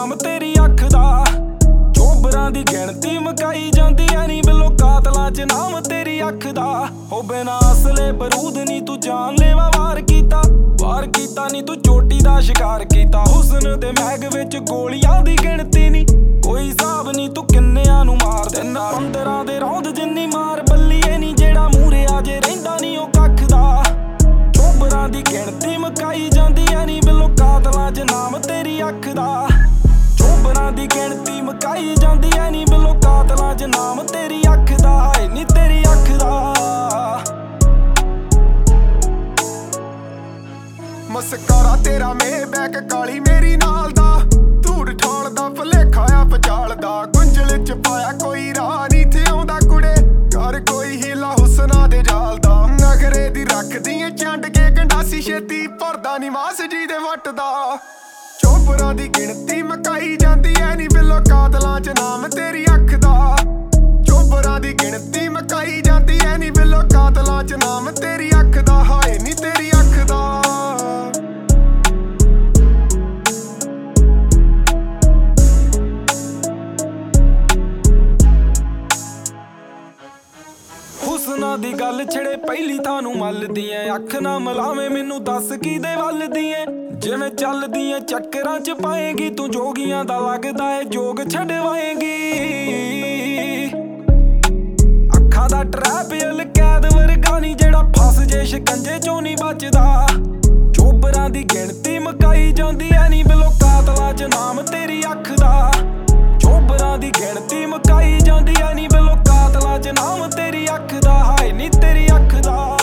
ਨਾਮ ਤੇਰੀ ਅੱਖ ਦਾ। ਚੋਬਰਾਂ ਦੀ ਗਿਣਤੀ ਮੁਕਾਈ ਜਾਂਦੀ ਐ ਨੀ ਬਿੱਲੋ ਕਾਤਲਾਂ ਚ ਨਾਮ ਤੇਰੀ ਅੱਖ ਦਾ। ਹੋ ਬਿਨਾਂ ਅਸਲੇ ਬਰੂਦ ਨੀ ਤੂੰ ਜਾਨਲੇਵਾ ਵਾਰ ਕੀਤਾ ਨੀ ਤੂੰ ਚੋਟੀ ਦਾ ਸ਼ਿਕਾਰ ਕੀਤਾ। ਹੁਸਨ ਦੇ ਮਹਿਕ ਵਿੱਚ ਗੋਲੀਆਂ ਦੀ ਗਿਣਤੀ ਨੀ ਕੋਈ ਹਿਸਾਬ ਨੀ ਤੂੰ ਕਿੰਨਿਆਂ ਨੂੰ ਮਾਰ ਦੇਨਾ। 15 ਦੇ ਰੌਂਦ ਜਿੰਨੀ ਮਾਰ ਬੱਲੀਏ ਨੀ ਜਿਹੜਾ ਮੂਹਰੇ ਆ ਜੇ ਰਹਿੰਦਾ ਨੀ ਉਹ ਕੱਖ ਦਾ। ਚੋਬਰਾਂ ਦੀ ਗਿਣਤੀ ਮੁਕਾਈ ਜਾਂਦੀ ਐ ਨੀ ਬਿੱਲੋ ਕਾਤਲਾਂ ਚ ਨਾਮ ਤੇਰੀ ਅੱਖ ਦਾ। ਚੋਬਰਾਂ ਦੀ ਗਿਣਤੀ ਮੁਕਾਈ ਜਾਂਦੀ ਐ ਨੀ ਬਿੱਲੋ ਕਾਤਲਾਂ ਚ ਨਾਮ ਤੇਰੀ ਅੱਖ ਦਾ। ਨੀ ਤੇਰੀ ਅੱਖ ਦਾ। ਮਸਕਾਰਾ ਤੇਰਾ ਮੇਬੈਕ ਕਾਲੀ ਮੇਰੀ ਨਾਲ ਦਾ। ਧੂੜ ਠਾਲ ਦਾ ਭਲੇਖਾ ਆ ਪਚਾਲ ਦਾ। ਗੁੰਝਲ ਚ ਪਾਇਆ ਕੋਈ ਰਾਹ ਨੀ ਥੇ ਆਉਂਦਾ ਕੁੜੇ ਕਰ ਕੋਈ ਹੀਲਾ ਹੁਸਨਾ ਦੇ ਜਾਲ ਦਾ। ਨਖਰੇ ਦੀ ਰੱਖਦੀ ਏ ਚੰਡ ਕੇ ਗੰਡਾਸੀ ਛੇਤੀ ਭਰਦਾ ਨੀ ਮਾਸ ਜੀ ਦੇ ਵੱਟ ਦਾ। ਚੋਬਰਾਂ ਦੀ ਗਿਣਤੀ ਮਕਾਈ ਜਾਂਦੀ ਐ ਨੀ ਬਿੱਲੋ ਕਾਤਲਾਂ ਚ ਨਾਮ ਤੇਰੀ ਅੱਖ ਦਾ। ਚੋਬਰਾਂ ਦੀ ਗਿਣਤੀ ਮਕਾਈ ਜਾਂਦੀ ਐ ਨੀ ਬਿੱਲੋ ਕਾਤਲਾਂ ਚ ਨਾਮ ਤੇਰੀ ਅੱਖ ਦਾ। ਹਾਏ ਨੀ ਤੇਰੀ ਅੱਖ ਦਾ। ਹੁਸਨਾਂ ਦੀ ਗੱਲ ਛਿੜੇ ਪਹਿਲੀ ਤੁਹਾਨੂੰ ਮੱਲਦੀ ਐ। ਅੱਖ ਨਾ ਮਲਾਵੇਂ ਮੈਨੂੰ ਦੱਸ ਕਿਹਦੇ ਵੱਲਦੀ ਐ। ਜਿਵੇਂ ਚੱਲਦੀ ਐ ਚੱਕਰਾਂ ਚ ਪਾਏਗੀ ਤੂੰ ਜੋਗੀਆਂ ਦਾ ਲੱਗਦਾ ਏ ਜੋਗ ਛਡਵਾਏਗੀ। ਅੱਖਾਂ ਦਾ ਟਰੈਪ ਕੈਦ ਵਰਗਾ ਨੀ ਜਿਹੜਾ ਫਸ ਜੇ ਸ਼ਿਕੰਜੇ ਚੋਂ ਨੀ ਬਚਦਾ। ਚੋਬਰਾਂ ਦੀ ਗਿਣਤੀ ਮੁਕਾਈ ਜਾਂਦੀ ਐ ਨੀ ਬਿੱਲੋ ਕਾਤਲਾਂ ਚ ਨਾਮ ਤੇਰੀ ਅੱਖ ਦਾ। ਚੋਬਰਾਂ ਦੀ ਗਿਣਤੀ ਮੁਕਾਈ ਜਾਂਦੀ ਐ ਨੀ ਬਿੱਲੋ ਕਾਤਲਾਂ ਚ ਨਾਮ ਤੇਰੀ ਅੱਖ ਦਾ। ਹਾਏ ਨੀ ਤੇਰੀ ਅੱਖ ਦਾ।